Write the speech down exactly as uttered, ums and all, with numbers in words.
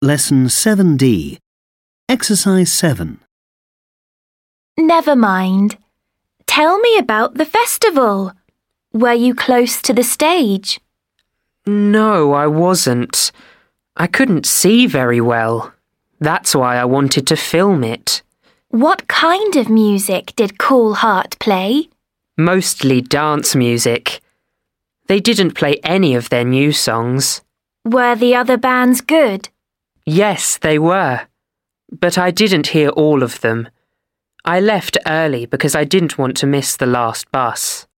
Lesson seven D. Exercise seven. Never mind. Tell me about the festival. Were you close to the stage? No, I wasn't. I couldn't see very well. That's why I wanted to film it. What kind of music did Cool Heart play? Mostly dance music. They didn't play any of their new songs. Were the other bands good? Yes, they were. But I didn't hear all of them. I left early because I didn't want to miss the last bus.